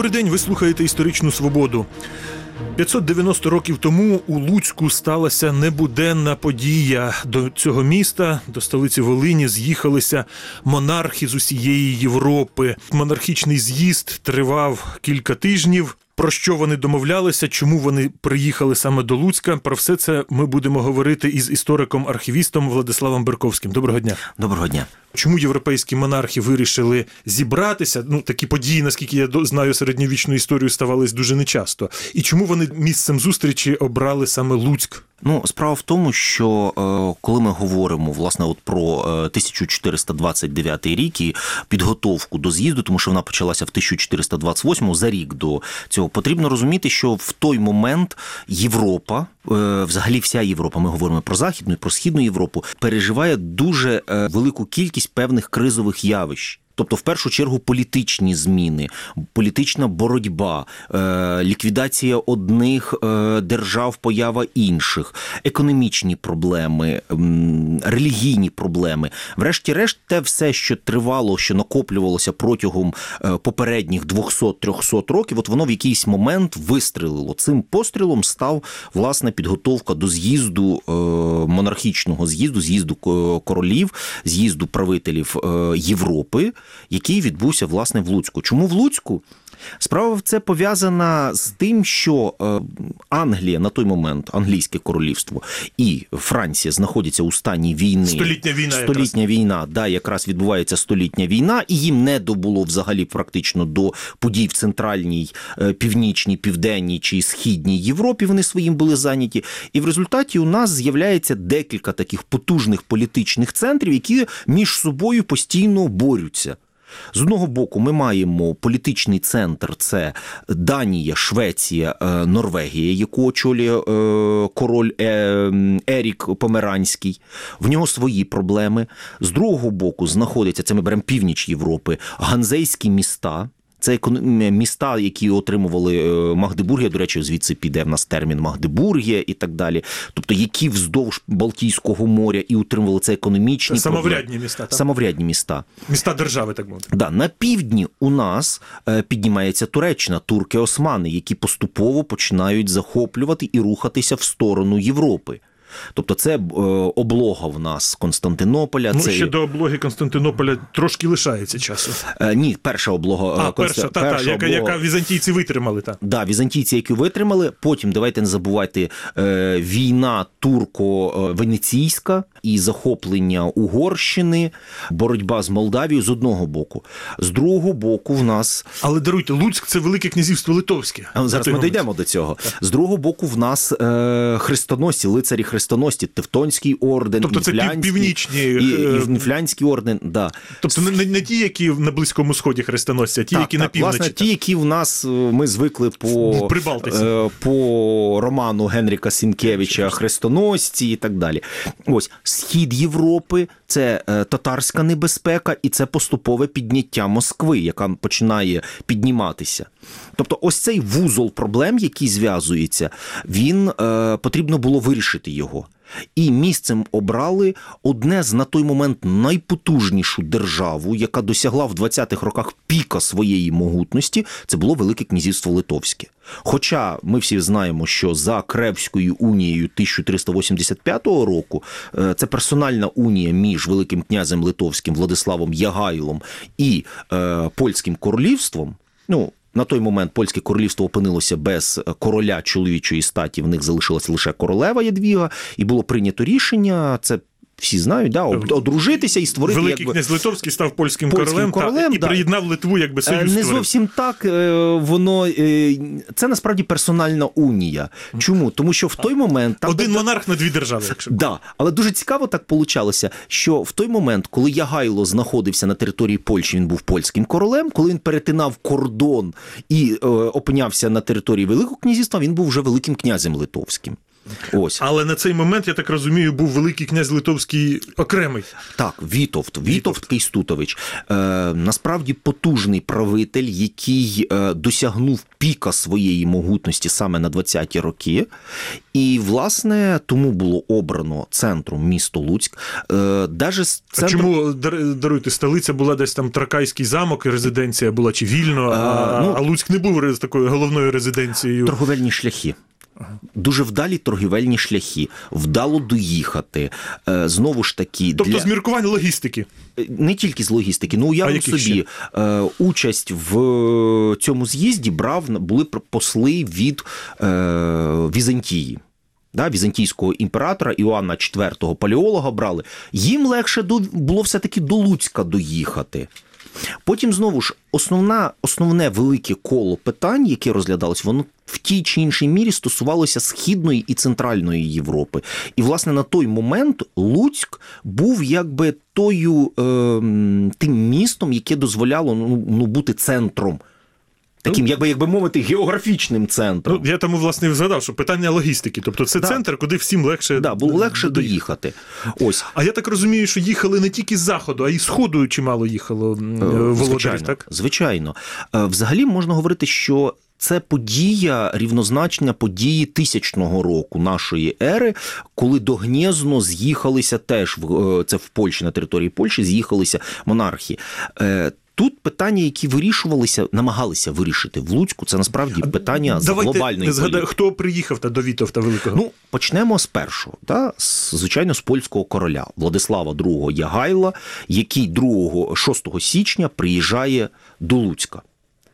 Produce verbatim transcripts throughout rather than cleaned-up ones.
Добрий день, ви слухаєте «Історичну свободу». п'ятсот дев'яносто років тому у Луцьку сталася небуденна подія. До цього міста, до столиці Волині, з'їхалися монархи з усієї Європи. Монархічний з'їзд тривав кілька тижнів. Про що вони домовлялися, чому вони приїхали саме до Луцька? Про все це ми будемо говорити із істориком-архівістом Владиславом Берковським. Доброго дня. Доброго дня. Чому європейські монархи вирішили зібратися? Ну, такі події, наскільки я знаю, середньовічну історію ставались дуже нечасто. І чому вони місцем зустрічі обрали саме Луцьк? Ну, справа в тому, що е, коли ми говоримо, власне, от про е, тисяча чотириста двадцять дев'ятий рік і підготовку до з'їзду, тому що вона почалася в тисяча чотириста двадцять восьмому, за рік до цього, потрібно розуміти, що в той момент Європа, е, взагалі вся Європа, ми говоримо про Західну і про Східну Європу, переживає дуже е, велику кількість певних кризових явищ. Тобто, в першу чергу, політичні зміни, політична боротьба, ліквідація одних держав, поява інших, економічні проблеми, релігійні проблеми. Врешті-решт, те все, що тривало, що накоплювалося протягом попередніх двохсот-трьохсот років, от воно в якийсь момент вистрілило. Цим пострілом став, власне, підготовка до з'їзду, монархічного з'їзду, з'їзду королів, з'їзду правителів Європи, який відбувся, власне, в Луцьку. Чому в Луцьку? Справа в це пов'язана з тим, що Англія на той момент, англійське королівство і Франція знаходяться у стані війни. Столітня війна. Столітня якраз. війна, да, якраз відбувається столітня війна, і їм не добуло взагалі практично до подій в центральній, північній, південній чи східній Європі, вони своїм були зайняті. І в результаті у нас з'являється декілька таких потужних політичних центрів, які між собою постійно борються. З одного боку, ми маємо політичний центр – це Данія, Швеція, Норвегія, яку очолює король Ерік Померанський. В нього свої проблеми. З другого боку знаходяться, це ми беремо північ Європи, ганзейські міста. Це міста, які отримували Магдебургія, до речі, звідси піде в нас термін Магдебургія і так далі. Тобто, які вздовж Балтійського моря і утримували це економічні це проблеми. самоврядні міста. Так? Самоврядні міста. Міста держави, так мовити. Да, на півдні у нас піднімається Туреччина, турки-османи, які поступово починають захоплювати і рухатися в сторону Європи. Тобто це облога в нас Константинополя. Ну, це... ще до облоги Константинополя трошки лишається часу. Е, ні, перша облога. А, Конст... перша, та, перша та, яка, облога... яка візантійці витримали. Та. Да, візантійці, які витримали. Потім, давайте не забувайте, е, війна турко-венеційська і захоплення Угорщини, боротьба з Молдавією з одного боку. З другого боку в нас... Але даруйте, Луцьк – це Велике князівство Литовське. А, зараз ми дійдемо до цього. Так. З другого боку в нас е, хрестоносці, лицарі хрестоносці, Тевтонський орден, тобто це північні... І, і Інфлянський орден, да. Тобто не, не ті, які на Близькому Сході хрестоносці, а ті, так, які так, на півночі. Власне, ті, які в нас, ми звикли по, е, по роману Генріка Сінкевича «Хрестоносці» і так далі. Ось, схід Європи – це е, татарська небезпека і це поступове підняття Москви, яка починає підніматися. Тобто ось цей вузол проблем, який зв'язується, він, е, потрібно було вирішити його. І місцем обрали одне з на той момент найпотужнішу державу, яка досягла в двадцятих роках піка своєї могутності, це було Велике князівство Литовське. Хоча ми всі знаємо, що за Кревською унією тисяча триста вісімдесят п'ятого року це персональна унія між Великим князем Литовським Владиславом Ягайлом і е, Польським королівством, ну, на той момент Польське королівство опинилося без короля чоловічої статі, в них залишилася лише королева Ядвіга, і було прийнято рішення, це всі знають, да, одружитися і створити... Великий якби, князь Литовський став польським, польським королем, королем та, і да. приєднав Литву, якби союз Не створив. зовсім так, воно... Це насправді персональна унія. Чому? Тому що в той момент... Там Один де... монарх на дві держави. Якщо... Да, але дуже цікаво так получалося, що в той момент, коли Ягайло знаходився на території Польщі, він був польським королем, коли він перетинав кордон і е, опинявся на території Великого князівства, він був вже Великим князем Литовським. Ось. Але на цей момент, я так розумію, був Великий князь Литовський окремий. Так, Вітовт, Вітовт Кейстутович. Е, насправді потужний правитель, який е, досягнув піка своєї могутності саме на двадцяті роки. І, власне, тому було обрано центром місто Луцьк. Е, даже з А центром... чому, даруйте, столиця була десь там Тракайський замок, і резиденція була чи Вільно, а, А, ну, а Луцьк не був рез- такою головною резиденцією? Торговельні шляхи. Дуже вдалі торгівельні шляхи, вдало доїхати. Е, Знову ж таки, Тобто для... з міркувань логістики. не тільки з логістики, ну уявимо яких собі, е, участь в цьому з'їзді брав були посли від е, Візантії. Да, візантійського імператора Іоанна четвертого палеолога брали. Їм легше до, було все-таки до Луцька доїхати. Потім, знову ж, основна, основне велике коло питань, яке розглядалось, воно в тій чи іншій мірі стосувалося Східної і Центральної Європи. І, власне, на той момент Луцьк був якби тою, е, тим містом, яке дозволяло ну, ну, бути центром. Таким, якби, якби мовити, географічним центром. Ну, я тому, власне, і згадав, що питання логістики. Тобто це Да. центр, куди всім легше... Да, було легше доїхати. Ось. А я так розумію, що їхали не тільки з заходу, а й з сходу чимало їхало володарів, Звичайно, так? звичайно. Взагалі можна говорити, що це подія, рівнозначна події тисячного року нашої ери, коли до Гнєзно з'їхалися теж, це в Польщі, на території Польщі, з'їхалися монархи. Тут питання, які вирішувалися, намагалися вирішити в Луцьку, це насправді питання з Давайте глобальної згадай, політики. хто приїхав та до Вітовта Великого? Ну, почнемо з першого, та, звичайно, з польського короля Владислава другого Ягайла, який другого, шостого січня приїжджає до Луцька.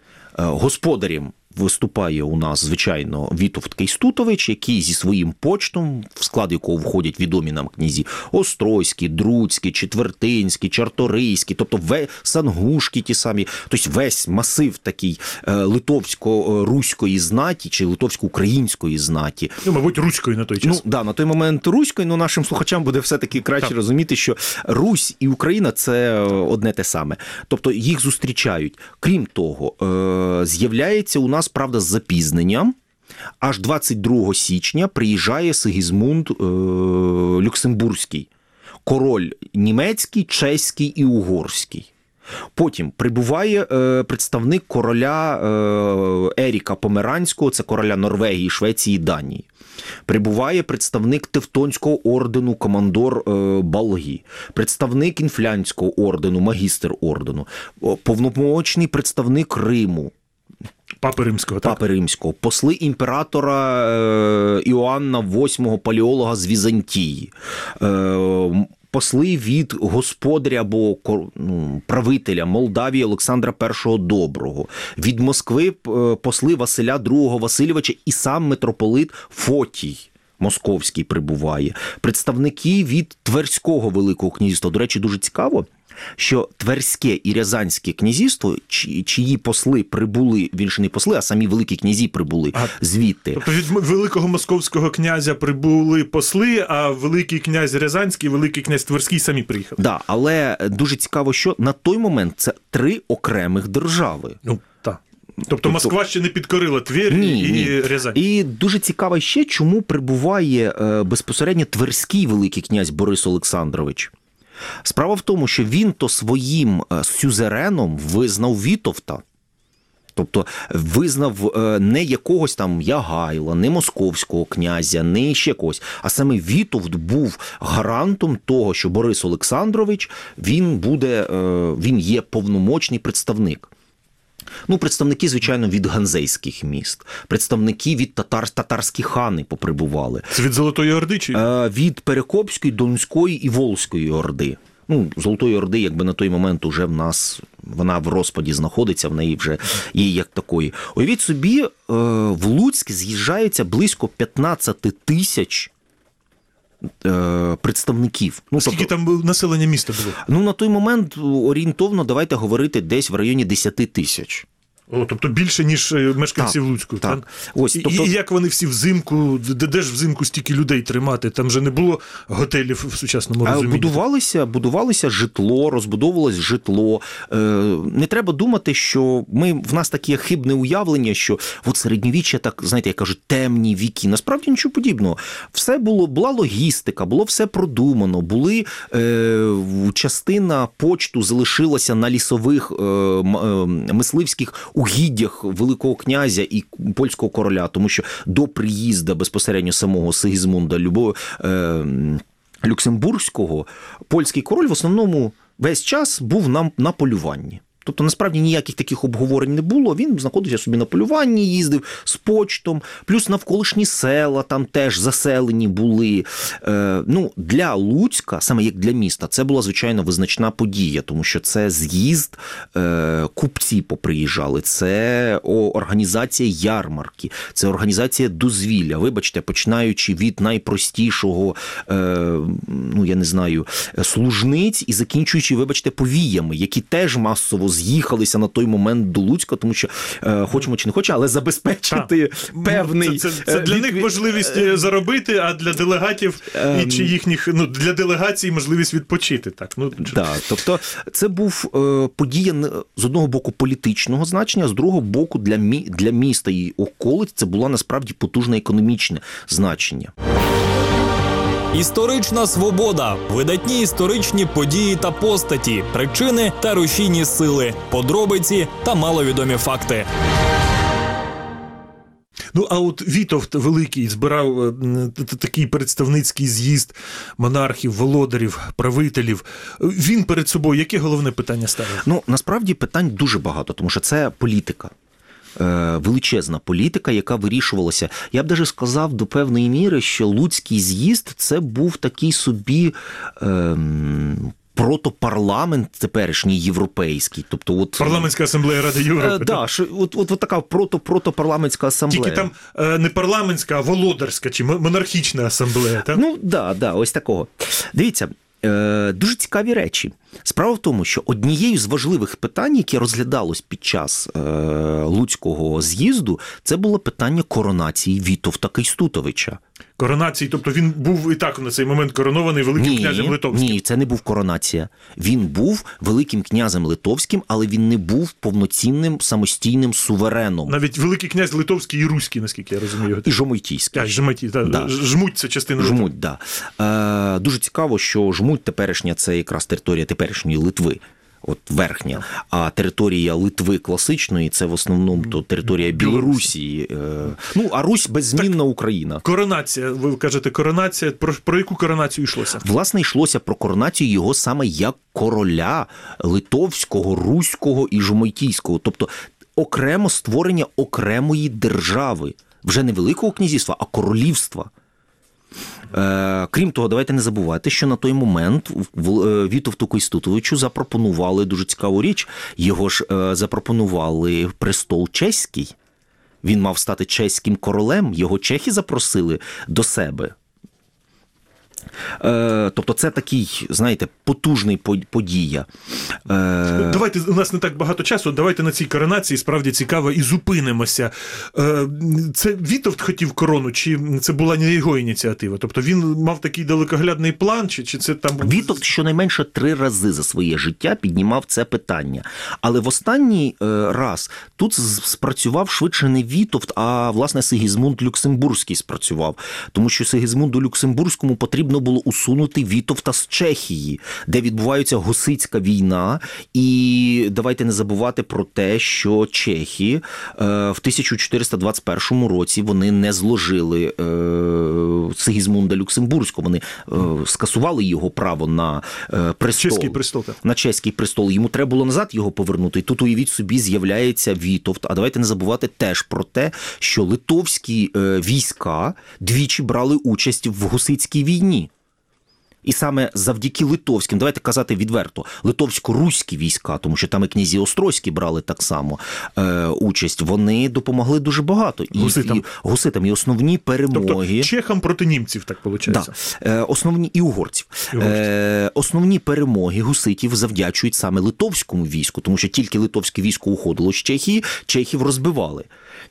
Господарем виступає у нас, звичайно, Вітовт Кейстутович, який зі своїм почтом, в склад якого входять відомі нам князі Острозькі, Друцькі, Четвертинські, Чарторийські, тобто Сангушки ті самі, тобто весь масив такий литовсько-руської знаті чи литовсько-української знаті. Ну, мабуть, руської на той час. Ну, да, на той момент руської, ну нашим слухачам буде все-таки краще так. розуміти, що Русь і Україна – це одне те саме. Тобто їх зустрічають. Крім того, з'являється у нас, правда, з запізненням, аж двадцять другого січня приїжджає Сигізмунд е, Люксембурзький, король німецький, чеський і угорський. Потім прибуває е, представник короля е, Еріка Померанського, це короля Норвегії, Швеції і Данії. Прибуває представник Тевтонського ордену, командор е, Балгі, представник Інфлянського ордену, магістр ордену, повномочний представник Риму, Папи Римського, так? Папи Римського, посли імператора е, Іоанна восьмого палеолога з Візантії, е, посли від господаря або ну, правителя Молдавії Олександра Першого Доброго, від Москви посли Василя другого Васильовича і сам митрополит Фотій Московський прибуває, представники від Тверського Великого князівства. До речі, дуже цікаво, що Тверське і Рязанське князівство, чиї посли прибули, він ще не посли, а самі великі князі прибули а, звідти. Тобто від великого московського князя прибули посли, а великий князь Рязанський, великий князь Тверський самі приїхали. Так, да, але дуже цікаво, що на той момент це три окремих держави. Ну, так. Тобто Москва ще не підкорила Тверь ні, і ні. Рязань. І дуже цікаво ще, чому прибуває безпосередньо Тверський великий князь Борис Олександрович. Справа в тому, що він то своїм сюзереном визнав Вітовта. Тобто визнав не якогось там Ягайла, не московського князя, не ще когось, а саме Вітовт був гарантом того, що Борис Олександрович, він буде, він є повномочний представник. Ну, представники, звичайно, від ганзейських міст, представники від татар, татарські хани поприбували. Це від Золотої Орди? Чи? Е, від Перекопської, Донської і Волзької Орди. Ну, Золотої Орди, якби на той момент уже в нас, вона в розпаді знаходиться, в неї вже є як такої. Уявіть собі, е, в Луцьк з'їжджається близько п'ятнадцять тисяч е, представників. Ну, Скільки тобто, там населення міста було? Ну, на той момент орієнтовно, давайте говорити, десь в районі десять тисяч. О, тобто більше, ніж мешканців Так, Луцьку. так. Так? Ось, І, тобто- і як вони всі взимку, де, де ж взимку стільки людей тримати? Там же не було готелів в сучасному А розумінні. Будувалися, будувалося житло, розбудовувалось житло. Е, не треба думати, що ми, в нас таке хибне уявлення, що от середньовіччя, так, знаєте, як кажуть, темні віки. Насправді нічого подібного. Все було, була логістика, було все продумано, були, е, частина почту залишилася на лісових е, мисливських угіддях Великого князя і польського короля, тому що до приїзду безпосередньо самого Сигізмунда Любо, е, Люксембурзького польський король в основному весь час був на, на полюванні. Тобто, насправді, ніяких таких обговорень не було. Він знаходився собі на полюванні, їздив з почтом, плюс навколишні села там теж заселені були. Е, ну, для Луцька, саме як для міста, це була, звичайно, визначна подія, тому що це з'їзд, е, купці поприїжджали, це о, організація ярмарки, це організація дозвілля. Вибачте, починаючи від найпростішого, е, ну, я не знаю, служниць і закінчуючи, вибачте, повіями, які теж масово з'їхалися на той момент до Луцька, тому що е, хочемо чи не хочемо, але забезпечити так. певний... Це, це, це для від... них можливість заробити, а для делегатів Ем... і чи їхніх, ну, для делегацій можливість відпочити. Так, ну, да, тобто це був е, подія з одного боку політичного значення, а з другого боку для, мі... для міста і околиць це була насправді потужне економічне значення. Історична свобода, видатні історичні події та постаті, причини та рушійні сили, подробиці та маловідомі факти. Ну, а от Вітовт Великий збирав е, такий представницький з'їзд монархів, володарів, правителів. Він перед собою яке головне питання ставив? Ну, насправді питань дуже багато, тому що це політика. Величезна політика, яка вирішувалася. Я б даже сказав до певної міри, що Луцький з'їзд – це був такий собі ем, протопарламент теперішній європейський. Тобто, от, Парламентська асамблея Ради Європи. Е, да, що, от, от, от така прото-протопарламентська асамблея. Тільки там е, не парламентська, а володарська чи монархічна асамблея. Так? Ну, да, да, ось такого. Дивіться, е, дуже цікаві речі. Справа в тому, що однією з важливих питань, яке розглядалось під час е, Луцького з'їзду, це було питання коронації Вітовта Кайстутовича. Коронації, тобто він був і так на цей момент коронований Великим ні, князем Литовським? Ні, це не був коронація. Він був Великим князем Литовським, але він не був повноцінним самостійним сувереном. Навіть Великий князь Литовський і Руський, наскільки я розумію. І Жомойтійський. А, Жмуть, та, Да. Жмуть – це частина Литви. Жмуть, так. Да. Е, дуже цікаво, що Жмуть теперішня – це якраз територія теперішньої Литви. От верхня. А територія Литви класичної – це в основному то територія Білорусі. Ну, а Русь – беззмінна Україна. Коронація, ви кажете, коронація. Про, про яку коронацію йшлося? Власне, йшлося про коронацію його саме як короля литовського, руського і жомойтійського. Тобто окремо створення окремої держави. Вже не Великого князівства, а королівства. Крім того, давайте не забувати, що на той момент Вітовту Кайстутовичу запропонували дуже цікаву річ. Його ж запропонували престол чеський. Він мав стати чеським королем, його чехи запросили до себе. Тобто це такий, знаєте, потужний подія. Давайте, у нас не так багато часу, давайте на цій коронації справді цікаво і зупинимося. Це Вітовт хотів корону, чи це була не його ініціатива? Тобто він мав такий далекоглядний план, чи, чи це там... Вітовт щонайменше три рази за своє життя піднімав це питання. Але в останній раз тут спрацював швидше не Вітовт, а, власне, Сигізмунд Люксембурзький спрацював. Тому що Сигізмунду Люксембурзькому потрібно було усунути Вітовта з Чехії, де відбувається Гусицька війна. І давайте не забувати про те, що чехи в тисяча чотириста двадцять першому році вони не зложили Сигізмунда Люксембурзького, вони скасували його право на престол. Чеський престол, так. На чеський престол. Йому треба було назад його повернути. І тут, уявіть собі, з'являється Вітовт. А давайте не забувати теж про те, що литовські війська двічі брали участь в Гусицькій війні. І саме завдяки литовським, давайте казати відверто, литовсько-руські війська, тому що там і князі Острозькі брали так само е, участь, вони допомогли дуже багато. І, гуситам. І, гуситам. І основні перемоги... Тобто чехам проти німців, так виходить? Да. Е, основні, і угорців. І угорців. Е, основні перемоги гуситів завдячують саме литовському війську, тому що тільки литовське військо уходило з Чехії, чехів розбивали.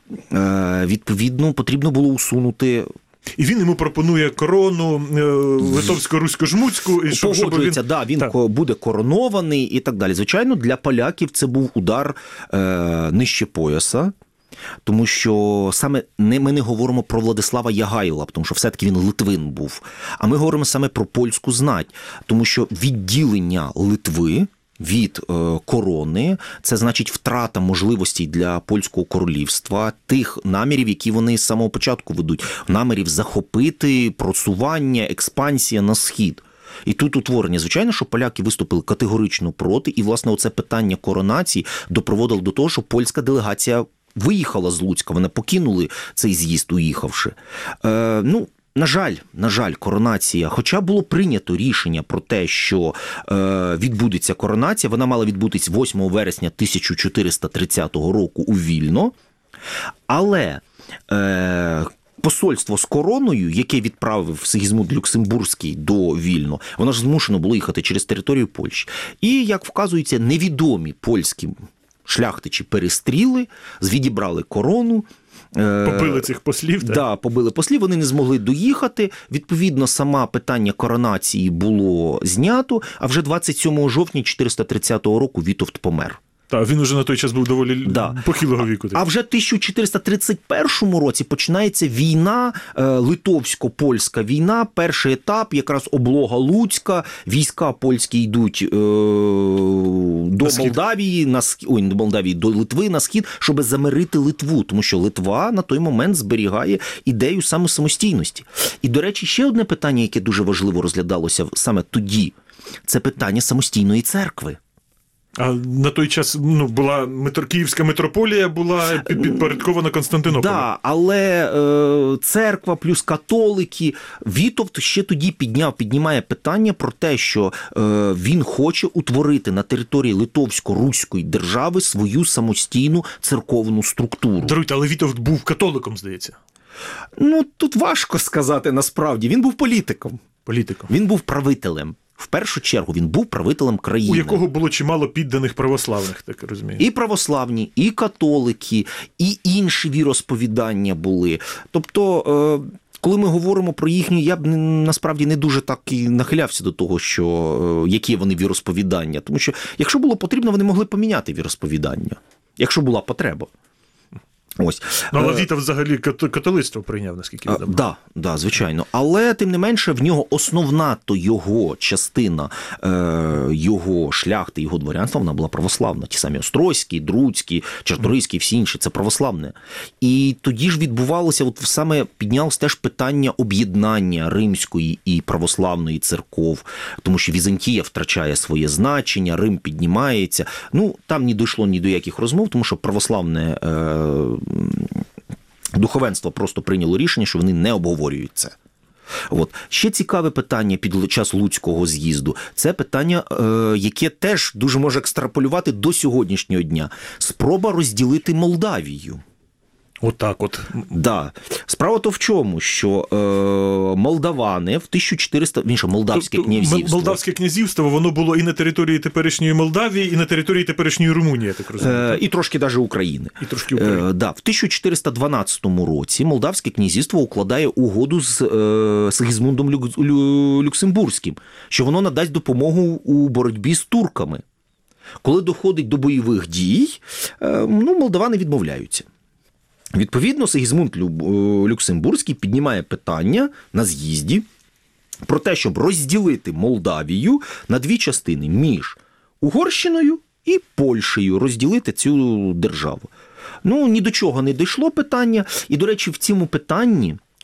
Е, відповідно, потрібно було усунути... І він йому пропонує корону литовсько-русько-жмуцьку. І щоб, щоб Погоджується, він... да, він так. буде коронований і так далі. Звичайно, для поляків це був удар е, нижче пояса, тому що саме не, ми не говоримо про Владислава Ягайла, тому що все-таки він литвин був, а ми говоримо саме про польську знать, тому що відділення Литви від е, корони, це значить втрата можливостей для польського королівства, тих намірів, які вони з самого початку ведуть, намірів захопити, просування, експансія на схід. І тут утворення, звичайно, що поляки виступили категорично проти, і, власне, оце питання коронації допроводило до того, що польська делегація виїхала з Луцька, вони покинули цей з'їзд, уїхавши. Е, ну, На жаль, на жаль, коронація, хоча було прийнято рішення про те, що е, відбудеться коронація, вона мала відбутись восьмого вересня тисяча чотириста тридцятого року у Вільно, але е, посольство з короною, яке відправив Сигізмунд Люксембурзький до Вільно, воно ж змушено було їхати через територію Польщі. І, як вказується, невідомі польські шляхтичі перестріли, відібрали корону, побили цих послів, так? Да, побили послів, вони не змогли доїхати. Відповідно, саме питання коронації було знято, а вже двадцять сьомого жовтня чотириста тридцятого року Вітовт помер. Так, він уже на той час був доволі да. похилого віку. А вже в тисяча чотириста тридцять першому році починається війна, литовсько-польська війна, перший етап, якраз облога Луцька, війська польські йдуть е- до на Молдавії, на схід, ой, не до Молдавії, до Литви на схід, щоб замирити Литву, тому що Литва на той момент зберігає ідею саме самостійності. І, до речі, ще одне питання, яке дуже важливо розглядалося саме тоді, це питання самостійної церкви. А на той час ну, була митро... Київська митрополія була підпорядкована Константинополю. Да, але е, церква плюс католики, Вітовт ще тоді підняв, піднімає питання про те, що е, він хоче утворити на території Литовсько-Руської держави свою самостійну церковну структуру. Даруйте, але Вітовт був католиком, здається. Ну, тут важко сказати насправді. Він був політиком. Політиком. Він був правителем. В першу чергу він був правителем країни. У якого було чимало підданих православних, так розумію. І православні, і католики, і інші віросповідання були. Тобто, коли ми говоримо про їхню, я б насправді не дуже так і нахилявся до того, що які вони віросповідання. Тому що, якщо було потрібно, вони могли поміняти віросповідання. Якщо була потреба. Ось. Ну, але Вітовт взагалі католицтво прийняв, наскільки відомо. Так, да, да, звичайно. Але, тим не менше, в нього основна то його частина, е, його шляхти, його дворянства, вона була православна. Ті самі Острозькі, Друцькі, Чарторийські, всі інші – це православне. І тоді ж відбувалося, от саме піднялось теж питання об'єднання римської і православної церков, тому що Візантія втрачає своє значення, Рим піднімається. Ну, там не дійшло ні до яких розмов, тому що православне е, духовенство просто прийняло рішення, що вони не обговорюють це. От. Ще цікаве питання під час Луцького з'їзду. Це питання, е, яке теж дуже може екстраполювати до сьогоднішнього дня. Спроба розділити Молдавію. Отак от. Да. Справа то в чому, що е, молдавани в тисяча чотириста... Він що, молдавське тобто, князівство. Молдавське князівство, воно було і на території теперішньої Молдавії, і на території теперішньої Румунії, я так розумію. Е, і трошки навіть України. І трошки України. Е, да. В тисяча чотириста дванадцятому році Молдавське князівство укладає угоду з е, Сигізмундом Лю, Лю, Люксембурзьким, що воно надасть допомогу у боротьбі з турками. Коли доходить до бойових дій, е, ну, молдавани відмовляються. Відповідно, Сигізмунд Люксембурзький піднімає питання на з'їзді про те, щоб розділити Молдавію на дві частини між Угорщиною і Польщею, розділити цю державу. Ну, ні до чого не дійшло питання. І, до речі, в цьому питанні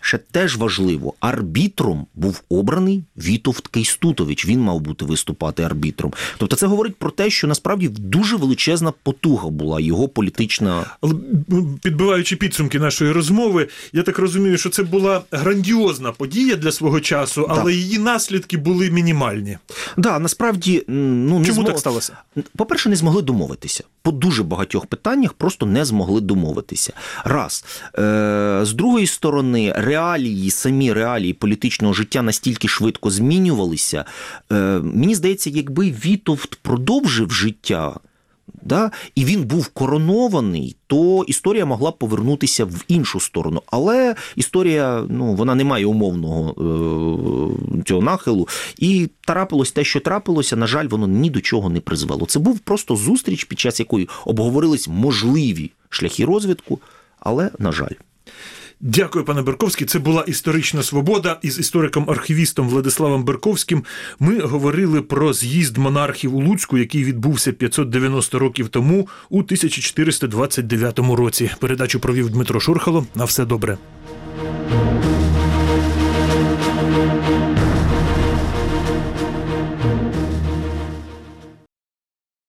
ще теж важливо, арбітром був обраний Вітовт Кейстутович. Він мав бути виступати арбітром. Тобто це говорить про те, що насправді дуже величезна потуга була його політична... Але підбиваючи підсумки нашої розмови, я так розумію, що це була грандіозна подія для свого часу, але так. її наслідки були мінімальні. Да, насправді, ну, не Чому змог... так сталося? По-перше, не змогли домовитися. По дуже багатьох питаннях просто не змогли домовитися. Раз. Е- з другої сторони, реалії, самі реалії політичного життя настільки швидко змінювалися. Е- мені здається, якби Вітовт продовжив життя, да, і він був коронований, то історія могла б повернутися в іншу сторону. Але історія, ну, вона не має умовного е- цього нахилу. І трапилось те, що трапилося, на жаль, воно ні до чого не призвело. Це був просто зустріч, під час якої обговорились можливі шляхи розвитку, але, на жаль. Дякую, пане Берковський. Це була «Історична свобода». Із істориком-архівістом Владиславом Берковським ми говорили про з'їзд монархів у Луцьку, який відбувся п'ятсот дев'яносто років тому у тисяча чотириста двадцять дев'ятому році. Передачу провів Дмитро Шурхало. На все добре.